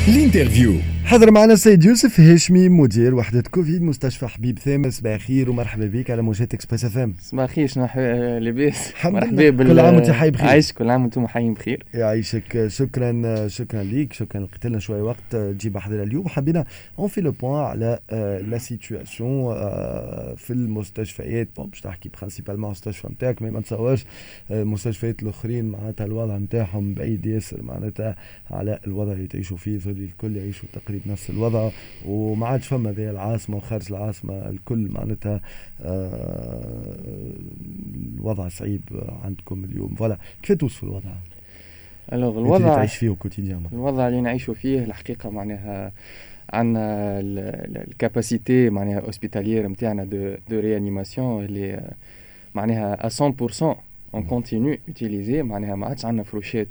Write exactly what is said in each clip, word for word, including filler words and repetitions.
الانترفيو. حضر معنا السيد يوسف هاشمي مدير وحدة كوفيد مستشفى حبيب ثامر. صباح الخير ومرحبا بك على موجات اكسبريس اف ام. صباح الخير، شنو لاباس؟ مرحبا بك، كل عام وانت حي بخير. عايش، كل عام وانتم حيين بخير. يعيشك. شكرا شكرا ليك، شكرا لقيت لنا شويه وقت تجيب حضرنا اليوم. حبينا اون في لو بوان على لا سيتواسيون في المستشفيات. بون باش نحكي برينسيبالمون المستشفى نتاعك، ما نتصورش المستشفيات الاخرين معناتها الوضع نتاعهم بعيد ياسر معناتها على الوضع اللي تعيشوا فيه. ظل الكل يعيشوا تقريبا نفس الوضع، وما عادش فما ذي العاصمه وخارج العاصمه الكل معناتها آه الوضع صعيب عندكم اليوم. فوالا كيف توصفوا الوضع؟ الوغ الوضع تعيش فيه كوتيديان. الوضع اللي نعيشوا فيه الحقيقه معناها عندنا الكاباسيتي معناها اوسبيتاليير نتاعنا دو دو ريانيماسيون اللي معناها مية بالمية اون كونتينيو يوتيليزي. معناها ما عادش عندنا فروشات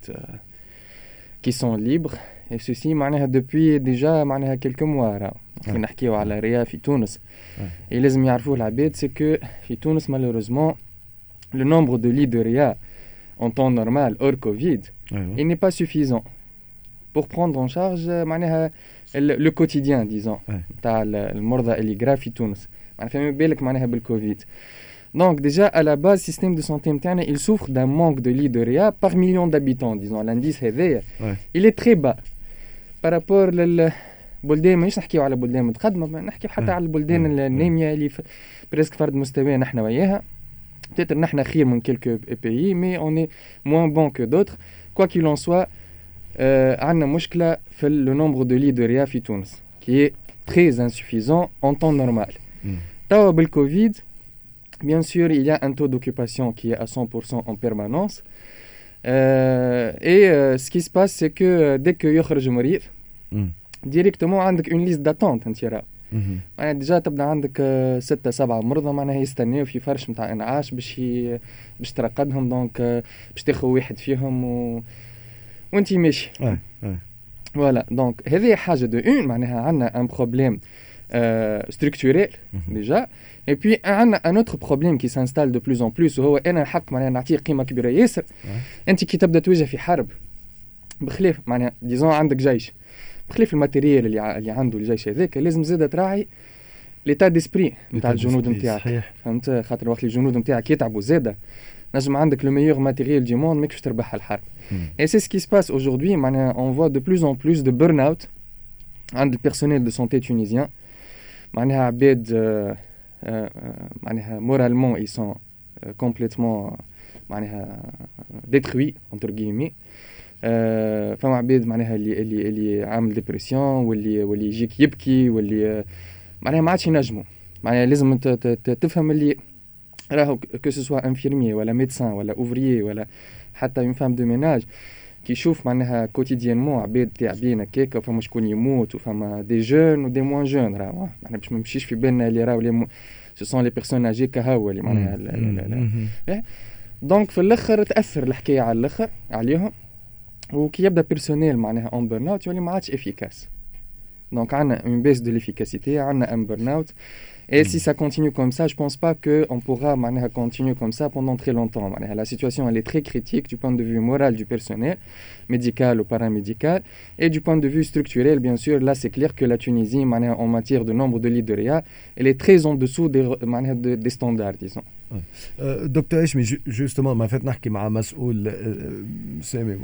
كي سون ليبر et ceci معناها depuis déjà معناها quelques mois راه نحكيو على ريا في تونس. et لازم يعرفوه العباد سي كو في تونس malheureusement le nombre de lits de réa en temps normal hors Covid il n'est pas suffisant pour prendre en charge معناها le quotidien disons تاع المرضى اللي grave في تونس. معناها فما بالك معناها بالكوفيد. Donc déjà à la base le système de santé متاعنا il souffre d'un manque de lits de réa par million d'habitants disons. l'indice هذايا il est très bas par rapport للبلدان. مش نحكيو على بلدان متقدمه، نحكيو حتى على البلدان الناميه اللي بريسك فرد مستوى نحن وياها. peut-être نحن خير من quelques pays mais on est moins bon que d'autres. quoi qu'il en soit euh, عندنا مشكله في le nombre de lits de réa في تونس qui est très insuffisant en temps normal. توا بالكوفيد bien sûr il y a un taux d'occupation qui est à cent pour cent en permanence. Euh, et euh, ce qui se passe c'est que euh, dès que يخرج مريض directement عندك une liste d'attente انت راه. معناها ديجا تبدا عندك uh, ستة سبعة مرضى معناها يستناو في فرش نتاع انعاش باش ي... باش ترقدهم. دونك uh, باش تاخذ واحد فيهم و... وانت ماشي. فوالا دونك هذه حاجه دو اون. معناها عندنا ان بروبليم structurel déjà. et puis عندنا un autre problème qui s'installe de plus en plus وهو انا الحق معناها نعطيه قيمه كبيره ياسر. انت كي تبدا تواجه في حرب بخلاف معناها ديزون عندك جيش بخلاف الماتيريال اللي اللي عنده الجيش هذاك لازم زاده تراعي ليتا ديسبري نتاع الجنود نتاعك. فهمت؟ خاطر وقت الجنود نتاعك يتعبوا زاده نجم عندك لو ميور ماتيريال دي موند ماكش تربح الحرب. et c'est ce qui se passe aujourd'hui. معناها on voit de plus en plus de burn-out عند البيرسونيل دو سونتي تونيزيان. معناها عباد euh, euh, معناها moralement ils sont euh, complètement معناها détruits entre guillemets. euh, فما عباد معناها اللي اللي اللي عامل ديبرسيون واللي واللي يجيك يبكي واللي معناها ما عادش ينجموا. معناها لازم انت تفهم اللي راهو كو سوسوا انفيرمي ولا ميدسان ولا اوفريي ولا حتى اون فام دو ميناج كي يشوف معناها كوتيديانمون عباد تاعبين هكاك وفما شكون يموت وفما دي جون ودي موان جون. راهو معناها باش ما نمشيش في بالنا اللي راهو لي سو سون لي بيرسون اجي كهو اللي معناها. دونك في الاخر تاثر الحكايه على الاخر عليهم. وكي يبدا بيرسونيل معناها اون بيرن اوت يولي ما عادش افيكاس. دونك عندنا اون بيس دو ليفيكاسيتي، عندنا ان بيرن اوت. Et si ça continue comme ça, je pense pas qu'on pourra معناها continuer comme ça pendant très longtemps. معناها la situation elle est très critique du point de vue moral du personnel, médical ou paramédical, et du point de vue structurel, bien sûr, là c'est clair que la Tunisie معناها en matière de nombre de lits de réa, elle est très en dessous des معناها des standards, disons. دكتور هاشمي جوستومون ما فات نحكي مع مسؤول سامي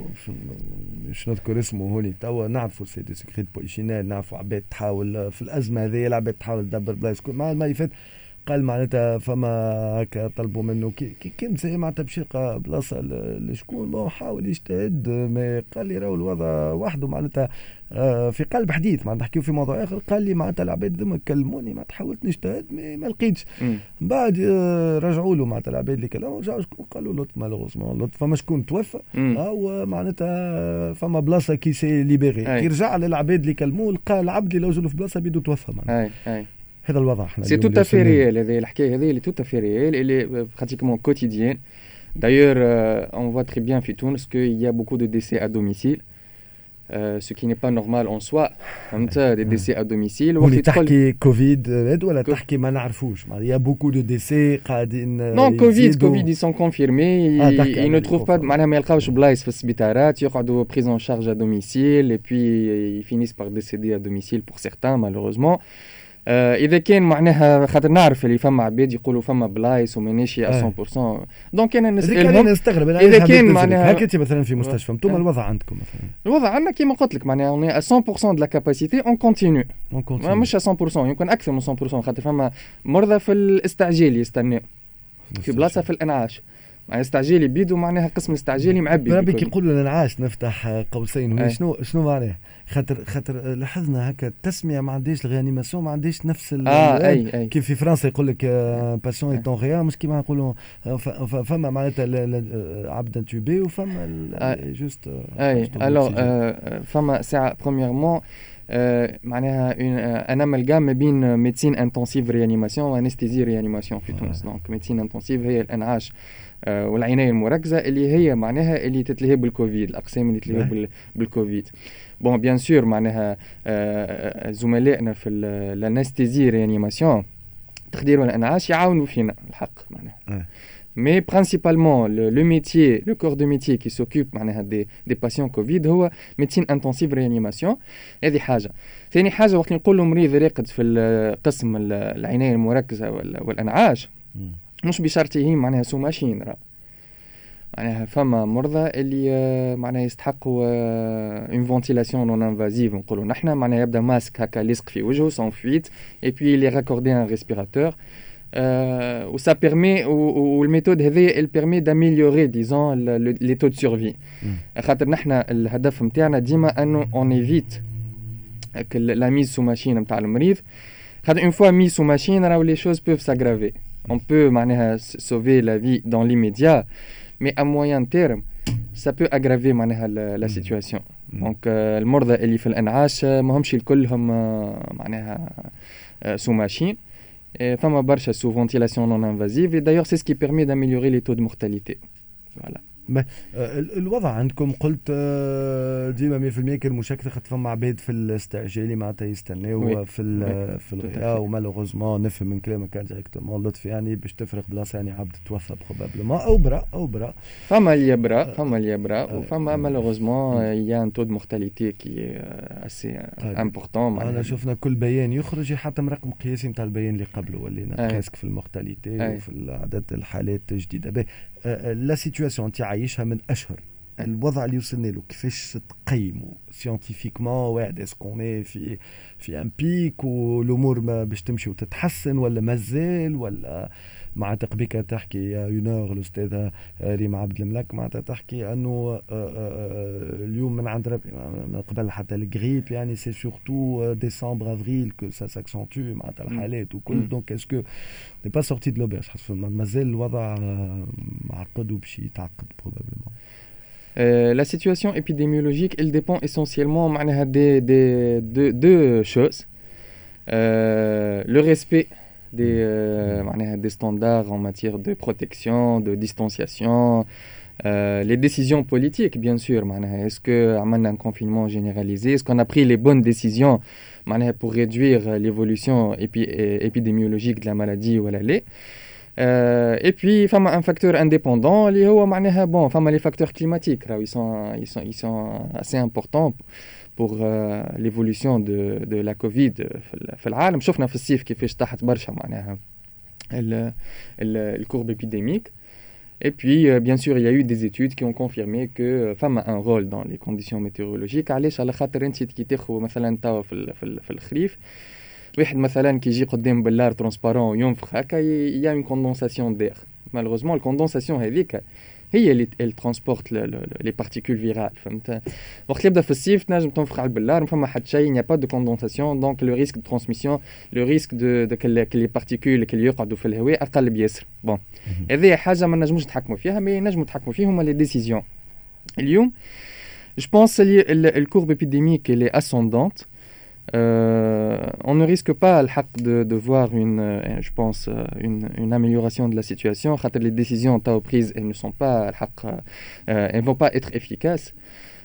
مش نذكر اسمه هوني توا. نعرفوا سي دي سكريت بوليشينال، نعرفوا عباد تحاول في الازمه هذه العباد تحاول تدبر بلايص. مع ما يفات قال معناتها فما هكا طلبوا منه كي كان زي معناتها باش يلقى بلاصه لشكون بون حاول يجتهد. ما قال لي راهو الوضع وحده معناتها في قلب حديث معناتها نحكيو في موضوع اخر. قال لي معناتها العباد ذوما كلموني معناتها حاولت نجتهد ما لقيتش. بعد رجعوا له معناتها العباد اللي كلموا رجعوا شكون قالوا لطف مالوغوزمون لطف فما شكون توفى او معناتها فما بلاصه كي سي ليبيري. كي رجع للعباد اللي كلموه لقى العبد اللي لوجلو في بلاصه بيدو توفى معناتها. هذا الوضع احنا سي تو افي ريال. هذه الحكايه هذه اللي تو افي ريال اللي براتيكمون كوتيديان. D'ailleurs, euh, on voit très bien في تونس qu'il y a beaucoup de décès à domicile. euh, ce qui n'est pas normal en soi. Des décès à domicile. اللي تحكي كوفيد هذا ولا تحكي ما نعرفوش il y a beaucoup de décès قاعدين Non, Covid, Covid, ils sont confirmés. Ils, ah, ils ne trouvent pas. معناها ما يلقاوش بلايص في السبيطارات يقعدوا prise en charge à domicile et puis ils finissent par décéder à domicile pour certains malheureusement. آه اذا كان معناها خاطر نعرف اللي فما عباد يقولوا فما بلايص ومانيش مية بالمية دونك انا نسالهم نستغرب اذا كان معناها هكا انت مثلا في مستشفى انتم الوضع عندكم مثلا الوضع عندنا كيما قلت لك معناها مية بالمية de la capacité on continue مش مية بالمية يمكن اكثر من مية بالمية خاطر فما مرضى في الاستعجالي يستنى في بلاصه في الانعاش مع استعجالي بيدو معناها قسم الاستعجالي معبي ربي كيقولوا الانعاش نفتح قوسين هو شنو شنو معناه خاطر خاطر لاحظنا هكا التسميه ما عنديش الغانيماسيون ما عنديش نفس ال آه أي أي. كيف في فرنسا يقول لك باسيون اي طون ريان مش كيما نقولوا فما معناتها عبد انتوبي وفما جوست اي الوغ فما ساعه برومييرمون معناها ان امالغام ما بين ميديسين انتنسيف ريانيماسيون وانستيزي ريانيماسيون في تونس دونك ميديسين انتنسيف هي الانعاش والعنايه المركزه اللي هي معناها اللي تتلهي بالكوفيد الاقسام اللي تتلهي بالكوفيد بون بيان سور معناها زملائنا في الانستيزي ريانيماسيون تخدير والانعاش يعاونوا فينا الحق معناها mais principalement le, le métier le corps de métier qui s'occupe معناها des des patients Covid هو médecine intensive réanimation هذه حاجه ثاني حاجه وقت نقولوا مريض راقد في القسم العنايه المركزه والانعاش مش بشرطه معناها سو ماشين راه معناها فما مرضى اللي معناها يستحقوا اون فونتيلاسيون نون انفازيف نقولوا نحن معناها يبدا ماسك هكا لصق في وجهه سون فويت اي بي لي راكوردي ان ريسبيراتور Euh, où ça permet ou, ou la méthode elle permet d'améliorer disons le, le, les taux de survie. خاطر نحنا الهدف نتاعنا ديما انه on évite que la mise sous machine نتاع المريض خاطر une fois mis sous machine راهو les choses peuvent s'aggraver. On peut معناها sauver la vie dans l'immédiat mais à moyen terme ça peut aggraver معناها la situation. Donc المرضى اللي في الانعاش ماهمش الكلهم معناها sous machine. فما برشا sous ventilation non invasive et d'ailleurs c'est ce qui permet d'améliorer les taux de mortalité. Voilà. الوضع عندكم قلت ديما مية بالمية كان مشاكل خاطر فما عباد في الاستعجالي معناتها يستناو في في الغياء ومالوغوزمون نفهم من كلامك ديريكتومون لطفي يعني باش تفرق بلاصه يعني عبد توفى بروبابلمون او برا او برا فما اللي يبرا فما اللي يبرا وفما مالوغوزمون يا ان تو دو مورتاليتي كي اسي امبورطون. انا شفنا كل بيان يخرج يحطم رقم قياسي نتاع البيان اللي قبله ولينا بريسك في المورتاليتي وفي عدد الحالات الجديده. لا سيتواسيون انت عايشها من اشهر الوضع اللي وصلنا له كيفاش تقيموا سيانتيفيكمون واحد اسكوني في في ان بيك والامور ما باش تمشي وتتحسن ولا مازال ولا مع تقبيك تحكي يونور الاستاذه ريم عبد الملك معناتها تحكي انه اليوم من عند ربي من قبل حتى الغريب يعني سي سورتو ديسمبر افريل كو سا ساكسونتو معناتها الحالات وكل دونك اسكو ني با سورتي دو لوبيرج مازال الوضع معقد وباش يتعقد بروبابلمون. Euh, la situation épidémiologique, elle dépend essentiellement des, des, de deux choses. Euh, le respect des, euh, des standards en matière de protection, de distanciation, euh, les décisions politiques, bien sûr. Est-ce qu'on a un confinement généralisé? Est-ce qu'on a pris les bonnes décisions pour réduire l'évolution épi- épidémiologique de la maladie ou la lait? Euh, et puis il y a un facteur indépendant اللي هو معناها bon فما les facteurs climatiques là ils sont ils sont ils sont assez importants pour euh, l'évolution de de la Covid في العالم. شفنا في الصيف كيفاش طاحت برشا معناها ال ال الcourbe épidémique. Et puis euh, bien sûr il y a eu des études qui ont confirmé que فما un rôle dans les conditions météorologiques. علاش على خاطر انت كي تاخذ مثلا توا في في في الخريف واحد مثلا كي يجي قدام بلار ترونسبارون وينفخ هكا يا اون كوندونساسيون دير مالوغوزمون الكوندونساسيون هذيك هي اللي ال ترانسبورت لي بارتيكول فيرال فهمت. وقت اللي يبدا في الصيف تنجم تنفخ على البلار ما فما حتى شيء نيا با دو كوندونساسيون دونك لو ريسك دو ترانسميسيون لو ريسك دو دو لي بارتيكول اللي يقعدوا في الهواء اقل بياسر. بون هذه حاجه ما نجموش نتحكموا فيها مي نجموا نتحكموا فيهم لي ديسيزيون. اليوم جو بونس الكورب épidémique elle est ascendante. Euh, on ne risque pas de, de voir une, euh, je pense, une, une amélioration de la situation. Les décisions prises elles ne sont pas, euh, elles vont pas être efficaces.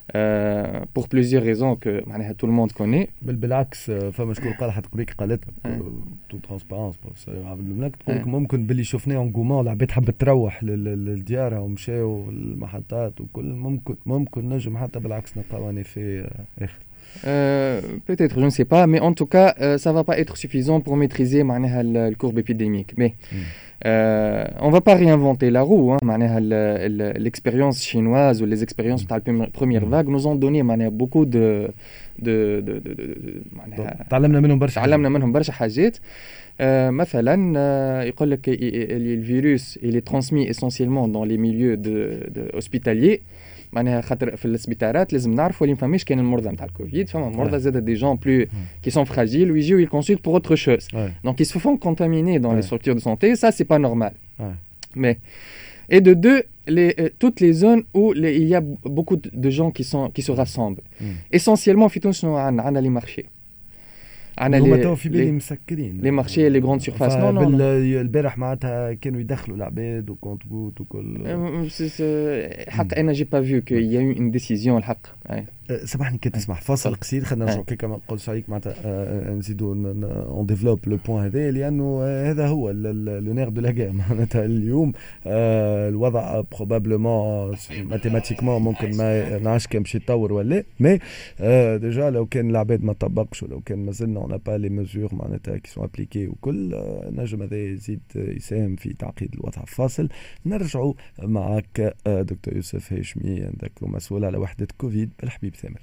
euh, pour plusieurs raisons que معناها tout le monde connaît. بل بالعكس فما شكون قال حتى قبيك قالت تو ترانسبارونس بروفيسور عبد الملك تقول لك ممكن باللي شفناه انغومون العباد حبت تروح للديارها ومشاو المحطات وكل ممكن ممكن نجم حتى بالعكس نلقاو في اخر. Euh, peut-être, je ne sais pas, mais en tout cas, euh, ça ne va pas être suffisant pour maîtriser معناها la courbe épidémique. Mais mm. euh, on ne va pas réinventer la roue. Hein, معناها l'expérience chinoise ou les expériences de la première vague nous ont donné معناها beaucoup de de de de, de, de تعلمنا منهم برشا تعلمنا منهم برشا حاجات. Euh, مثلا euh, يقول لك le virus il est transmis essentiellement dans les milieux de, de hospitaliers. معناها خاطر في السبيطارات لازم نعرفوا اللي ما فماش كان المرضى نتاع الكوفيد فما مرضى زاد دي جون بلو qui sont fragiles ويجيو ils consultent pour autre chose. Ouais. Donc ils se font contaminer dans ouais. les structures de santé, ça c'est pas normal. Ouais. Mais et de deux les euh, toutes les zones où les, il y a beaucoup de gens qui sont qui se rassemblent. Mm. Essentiellement في تونس عندنا les marchés. انا اللي في بالي مسكرين لي مارشي لي غروند سيرفاس نو نو البارح معناتها كانوا يدخلوا العباد وكونت بوت وكل حق انا جي با فيو كو يا يو اون ديسيزيون الحق. سامحني كي تسمح فاصل قصير خلينا نرجعوا كيما ما قلتش عليك معناتها نزيدوا اون ديفلوب لو بوين هذا لانه هذا هو لو نير دو لا غير معناتها اليوم الوضع بروبابلومون ماتيماتيكمون ممكن ما نعرفش كان باش يتطور ولا مي ديجا لو كان العباد ما طبقش ولو كان مازلنا on n'a pas les mesures معناتها qui sont appliquées وكل نجم هذا يزيد يساهم في تعقيد الوضع. فاصل نرجعوا معك دكتور يوسف هاشمي ذكر مسؤول على وحدة كوفيد بالحبيب ثامر.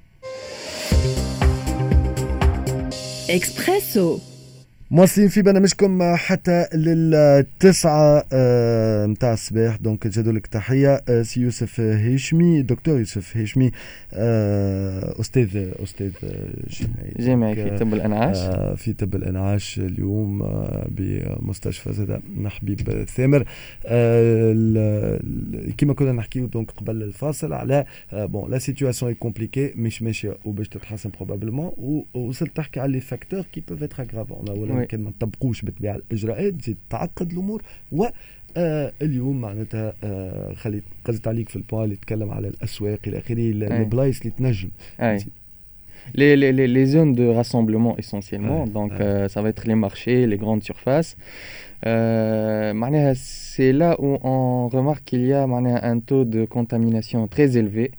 إكسبريسو مواصلين في برنامجكم حتى للتسعة متاع الصباح. دونك جدوا لك تحية سي يوسف هاشمي دكتور يوسف هاشمي أستاذ أستاذ جامعي في طب الأنعاش في طب الأنعاش اليوم بمستشفى زاد حبيب ثامر. كما كنا نحكيو دونك قبل الفاصل على بون لا سيتواسيون اي كومبليكي مش ماشية وباش تتحسن بروبابلمون ووصلت تحكي على لي فاكتور كي بوف اتر غراف كان ما نطبقوش بالطبيعه الاجراءات تزيد تعقد الامور. و آه اليوم معناتها آه خليت قصدت عليك في البوان اللي تكلم على الاسواق الى اخره البلايص اللي تنجم les les les les zones de rassemblement essentiellement. Ouais, donc ouais. Euh, ça va être les marchés, les grandes surfaces. Euh, معناها c'est là où on remarque qu'il y a معناها un taux de contamination très élevé.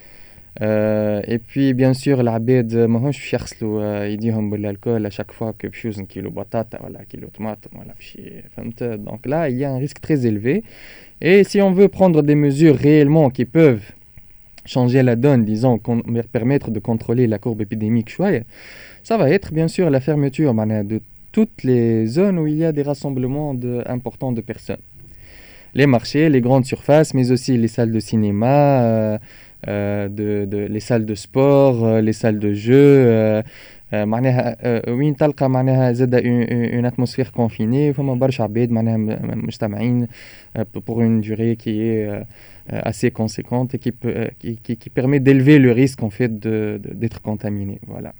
Euh, et puis bien sûr العباد ماهوش باش يغسلوا يديهم بالالكول à chaque fois que باش يوزن كيلو بطاطا ولا كيلو طماطم ولا باش فهمت. Donc là il y a un risque très élevé et si on veut prendre des mesures réellement qui peuvent changer la donne, disons, permettre de contrôler la courbe épidémique chouïa, ça va être bien sûr la fermeture de toutes les zones où il y a des rassemblements de, importants de personnes. Les marchés, les grandes surfaces, mais aussi les salles de cinéma, euh, euh, de, de, les salles de sport, euh, les salles de jeu. Euh, معناها وين تلقى معناها زاد une atmosphère confinée فما برشا عباد معناها مجتمعين pour une durée qui est assez conséquente et qui peut, qui, qui, qui permet d'élever le risque en fait de, de, d'être contaminé. Voilà.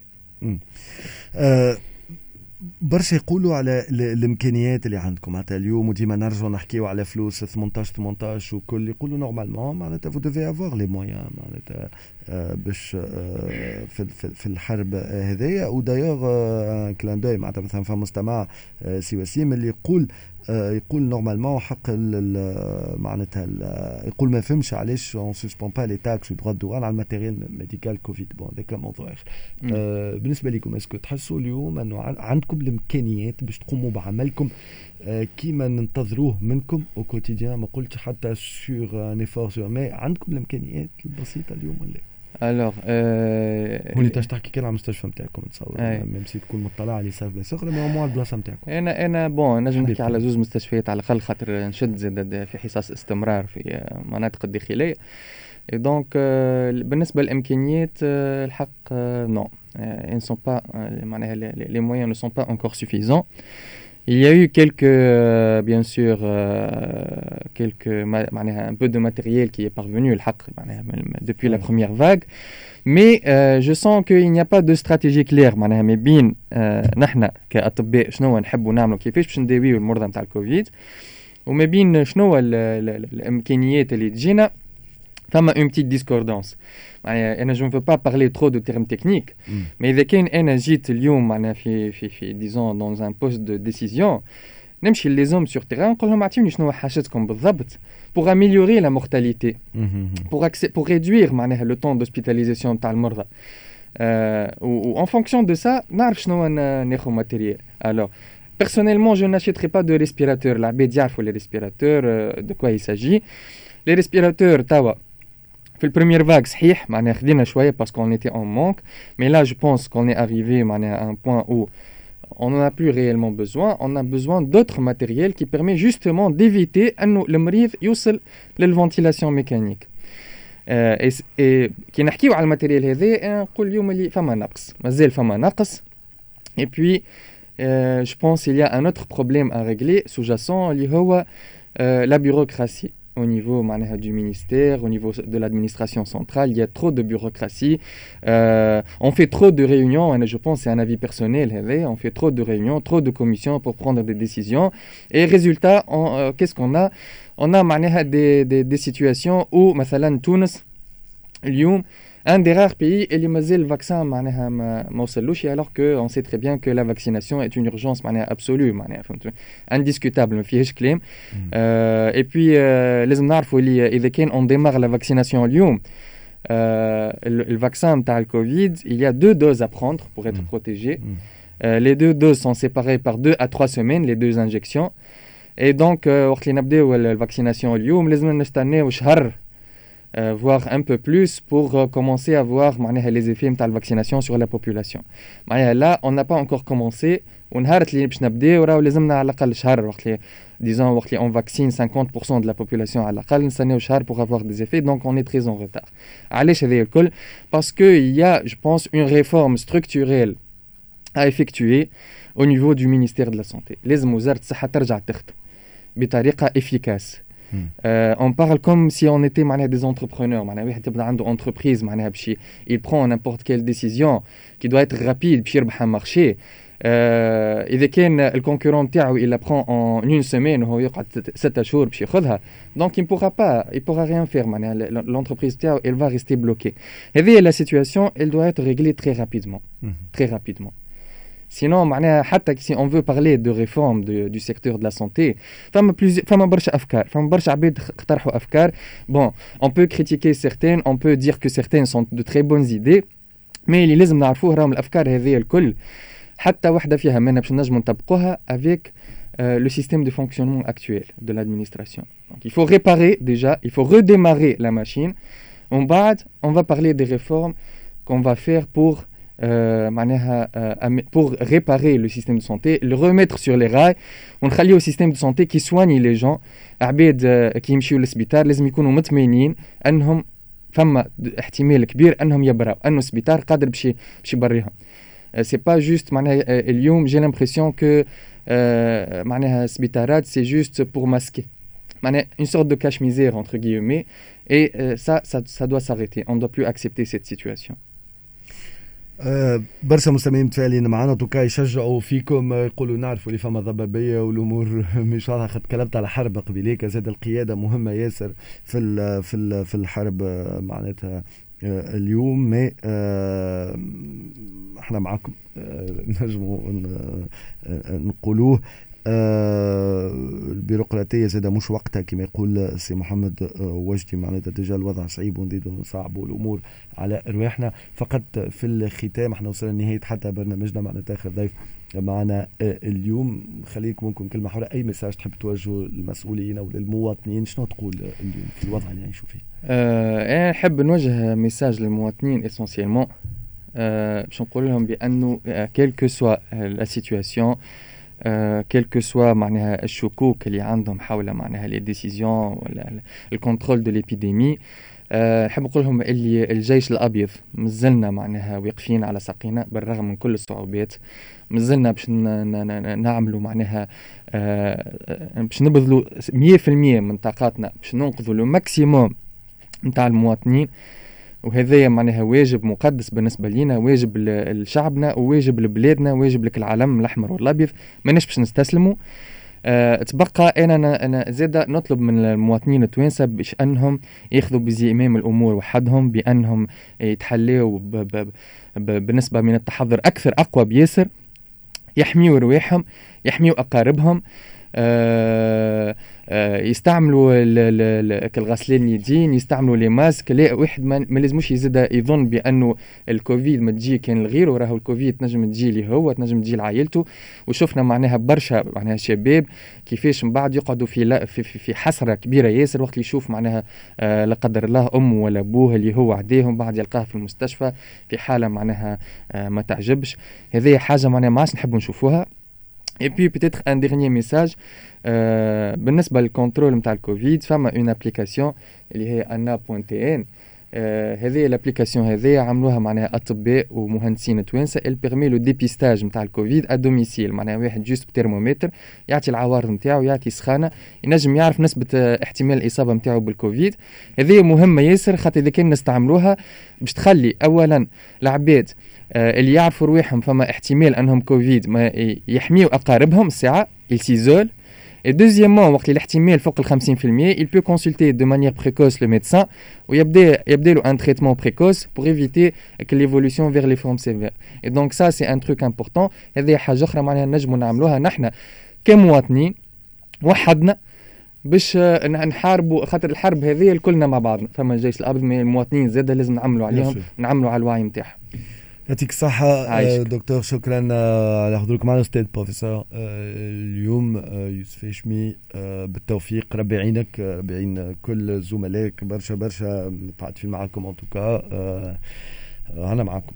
euh... برشا يقولوا على الامكانيات اللي عندكم معناتها اليوم وديما نرجعوا نحكيو على فلوس ثمانية عشر ثمانية عشر وكل يقولوا نورمالمون معناتها vous devez avoir les moyens معناتها باش في في الحرب هذيا. ودايوغ كلان دوي معناتها مثلا في مستمع سي وسيم اللي يقول يقول نورمالمون حق معناتها يقول ما فهمش علاش اون سسبون با لي تاكس ودروا الدوان على الماتيريال ميديكال كوفيد. بون هذاك موضوع اخر. أه بالنسبه لكم اسكو تحسوا اليوم انه عندكم الامكانيات باش تقوموا بعملكم أه كيما ننتظروه منكم او كوتيديان؟ ما قلتش حتى سور ان ايفور سور مي عندكم الامكانيات البسيطه اليوم ولا؟ Alors, euh, هوني تاش تحكي كان على المستشفى نتاعكم نتصور ميم سي تكون مطلع على ساف بلاصه اخرى مي مو البلاصه نتاعكم. انا انا بون نجم نحكي على زوج مستشفيات على الاقل خاطر نشد زاد في حصص استمرار في مناطق الداخليه. دونك بالنسبه للامكانيات الحق نو ان سون با معناها لي مويان نو سون با انكور سوفيزون. Il y a eu quelques, euh, bien sûr, euh, quelques, un peu de matériel qui est parvenu depuis la première vague, mais euh, je sens qu'il n'y a pas de stratégie claire. Mais bien, نحن كأطباء شنو نحبوا نعملوا كيفاش باش نداويو المرضى نتاع الكوفيد، وما بين شنو الإمكانيات اللي تجينا فما une petite discordance. معناها je ne veux pas parler trop de termes techniques, Mm. mais إذا كان أنا جيت اليوم معناها في في في disons dans un poste de décision, نمشي les hommes sur terrain نقول لهم اعطيوني شنو حاجتكم بالضبط pour améliorer la mortalité, Mhm. pour accé- pour réduire معناها le temps d'hospitalisation نتاع المرضى. Euh, ou, ou en fonction de ça, نعرف شنو أنا ناخذ matériel. Alors, personnellement, je n'achèterai pas de respirateurs. العباد يعرفوا les respirateurs, euh, de quoi il s'agit. Les respirateurs, توا في البريمير vague صحيح معناها خدينا شوية parce qu'on était en manque, mais là je pense qu'on est arrivé معناها à un point où on n'en a plus réellement besoin. On a besoin d'autres matériels qui permet justement d'éviter أنه المريض يوصل للventilation mécanique. آه، et- et كي نحكيو على الماتيريال هذا أنا نقول اليوم اللي فما نقص مازال فما نقص. Et puis euh, je pense qu'il y a un autre problème à régler sous-jacent اللي هو euh, la bureaucratie au niveau معناها du ministère, au niveau de l'administration centrale. Il y a trop de bureaucratie. Euh, on fait trop de réunions, et je pense que c'est un avis personnel. هذا. On fait trop de réunions, trop de commissions pour prendre des décisions. Et résultat, on, euh, qu'est-ce qu'on a? On a معناها des, des, des situations où مثلا تونس اليوم un des rares pays اللي مازال الفاكسان معناها ما ما وصلوش, alors que on sait très bien que la vaccination est une urgence معناها absolue معناها فهمت indiscutable ما فيهاش كلام. euh, et puis euh, لازم نعرفوا اللي اذا كان on démarre la vaccination اليوم euh, le, le vaccin نتاع الكوفيد il y a deux doses à prendre pour être Mm. protégé. Mm. Euh, les deux doses sont séparées par deux à trois semaines, les deux injections. Et donc euh, وقت اللي نبداو الفاكسيناسيون اليوم لازم نستناو شهر Euh, voire un peu plus pour euh, commencer à voir معناها les effets de la vaccination sur la population. معناها là on n'a pas encore commencé ونهار اللي باش نبداو راهو لازمنا على الاقل شهر وقت اللي disons وقت اللي on vaccine cinquante pour cent de la population على الاقل نستناو شهر pour avoir des effets, donc on est très en retard. علاش هذا الكل؟ parce que il y a je pense une réforme structurelle à effectuer au niveau du ministère de la santé. لازم وزارة الصحة ترجع تخدم بطريقة efficace. Euh, on parle comme si on était معناها des entrepreneurs. معناها واحد تبدا عنده entreprise معناها باش il prend n'importe quelle décision qui doit être rapide باش يربح un marché. euh, إذا كان الكونكورون تاعو il la prend en une semaine وهو يقعد ستة شهور باش ياخذها, donc il pourra pas il pourra rien faire معناها l'entreprise تاعو elle va rester bloquée. هذه la situation, elle doit être réglée très rapidement. très rapidement. Sinon, معناها حتى si on veut parler de réforme de, du secteur de la santé, فما plusieurs فما برشا أفكار, فما برشا عباد اقترحوا أفكار. Bon, on peut critiquer certaines, on peut dire que certaines sont de très bonnes idées, mais اللي لازم نعرفوه راهم الأفكار هذه الكل حتى واحدة فيها منا باش نجمو نطبقوها avec euh, le système de fonctionnement actuel de l'administration. Donc il faut réparer déjà, il faut redémarrer la machine. En bas, on va parler des réformes qu'on va faire pour Euh, معناها euh, pour réparer le système de santé, le remettre sur les rails ونخليه au système de santé qui soigne les gens. عباد uh, كي يمشيو للسبيطار لازم يكونوا مطمئنين انهم فما احتمال كبير انهم يبراو, انه السبيطار قادر باش باش يبريهم. uh, c'est pas juste معناها uh, اليوم j'ai l'impression que uh, معناها السبيطارات c'est juste pour masquer معناها une sorte de cache-misère entre guillemets, et uh, ça, ça ça doit s'arrêter. On ne doit plus accepter cette situation. أه برشا مستمعين متفاعلين معنا توكا يشجعوا فيكم, يقولوا نعرفوا اللي فما ضبابيه والامور مش واضحه. خد تكلمت على حرب قبيليك, زاد القياده مهمه ياسر في ال في ال في الحرب معناتها أه اليوم. ما أه احنا معكم أه نجموا نقولوه. أه البيروقراطيه زاد مش وقتها كما يقول سي محمد أه وجدي, معناتها ديجا الوضع صعيب ونزيدوا نصعبوا الامور على ارواحنا. فقط في الختام احنا وصلنا لنهايه حتى برنامجنا. معنا اخر ضيف معنا أه اليوم, خليك ممكن كلمه حول اي مساج تحب توجهه للمسؤولين او للمواطنين, شنو تقول اليوم في الوضع اللي يعيشوا فيه؟ أه انا نحب نوجه ميساج للمواطنين اسونسيلمون باش نقول لهم بانه كيل كو سوا لا سيتوياسيون, كيل كو سوا معناها الشكوك اللي عندهم حول معناها لي ديسيزيون ولا الكونترول دو ليبيديمي, نحب نقول لهم اللي الجيش الابيض مازلنا معناها واقفين على ساقينا بالرغم من كل الصعوبات. مازلنا باش نعملوا معناها باش نبذلوا مية بالمية من طاقاتنا باش ننقذوا لو ماكسيموم نتاع المواطنين, وهذا معناها واجب مقدس بالنسبه لينا, واجب لشعبنا وواجب لبلادنا, واجب لك العالم الاحمر والابيض. ماناش باش نستسلموا. أه تبقى انا انا زاد نطلب من المواطنين التوانسه باش انهم ياخذوا بزمام الامور وحدهم، بانهم يتحلوا بنسبه من التحضر اكثر اقوى بياسر، يحميوا رواحهم، يحميوا اقاربهم، أه أه يستعملوا الغسلين اليدين، يستعملوا لي ماسك. لا واحد ما لازمش يزيد يظن بانه الكوفيد ما تجي كان الغير، وراه الكوفيد تنجم تجي لي هو، تنجم تجي لعائلته. وشفنا معناها برشا معناها شباب كيفاش من بعد يقعدوا في في في حسره كبيره ياسر وقت يشوف معناها أه لا قدر الله امه ولا ابوه اللي هو عداهم بعد يلقاه في المستشفى في حاله معناها أه ما تعجبش. هذه حاجه معناها ما عادش نحبوا نشوفوها. Et puis peut-être un dernier message euh, بالنسبة للكنترول نتاع الكوفيد، فما اون ابليكاسيون اللي هي أنا بوان تي إن. هذه الابليكاسيون هذه عملوها معناها أطباء ومهندسين توانسة. elle permet le dépistage نتاع الكوفيد à domicile. معناها واحد جوست بترمومتر يعطي العوارض نتاعو، يعطي سخانة، ينجم يعرف نسبة احتمال الإصابة نتاعو بالكوفيد. هذه مهمة ياسر خاطر إذا كان نستعملوها باش تخلي أولا العباد اللي يعرفوا رواحهم فما احتمال انهم كوفيد ما يحميوا اقاربهم الساعه السيزول. Et deuxièmement, وقت الاحتمال فوق ال خمسين بالمية il peut consulter de manière précoce le médecin ويبدا يبدا له un traitement précoce pour éviter que l'évolution vers les formes sévères. Et donc ça c'est un truc important. هذه حاجه اخرى معناها نجموا نعملوها نحن كمواطنين وحدنا باش نحاربوا خاطر الحرب هذه الكلنا مع بعضنا. فما الجيش الابيض من المواطنين زاده لازم نعملوا عليهم، نعملوا على الوعي نتاعهم. يعطيك الصحة دكتور، شكرا على حضورك معنا أستاذ بروفيسور اليوم. يوسف هاشمي بالتوفيق، ربي يعينك، ربي يعين كل زملائك، برشا برشا متعاطفين معاكم ان توكا. أنا معكم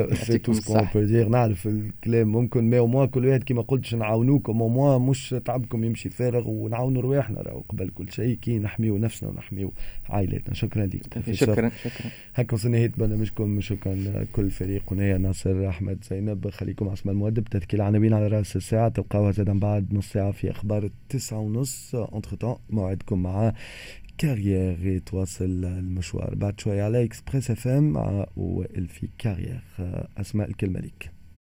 نعرف الكلام ممكن ما وما كل واحد كما قلتش نعاونوكم وما مش تعبكم يمشي فارغ، ونعاونوا رواحنا راهو قبل كل شيء كي نحميو نفسنا ونحميو عائلاتنا. شكرا لك. شكرا شكرا. هكا وصلنا نهاية برنامجكم. شكرا لكل الفريق، ونيا ناصر أحمد زينب. خليكم مع اسماء المؤدب. تذكير عناوين على رأس الساعة تلقاوها زادا بعد نص ساعة في أخبار التسعة ونص. انتر موعدكم مع كارير يتواصل المشوار بعد شوية على إكسبريس اف ام وائل في كارير. أسماء الكلمة لك.